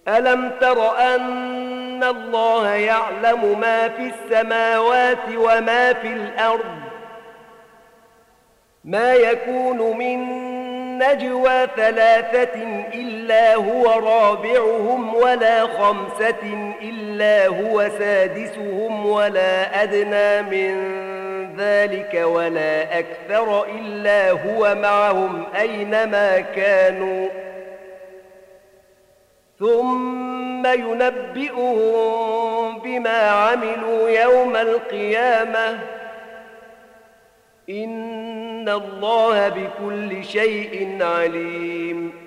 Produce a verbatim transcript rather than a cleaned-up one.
ألم تر أن الله يعلم ما في السماوات وما في الأرض ما يكون من نجوى ثلاثة إلا هو رابعهم ولا خمسة إلا هو سادسهم ولا أدنى من ذلك ولا أكثر إلا هو معهم أينما كانوا ثم ينبئهم بما عملوا يوم القيامة إن الله بكل شيء عليم.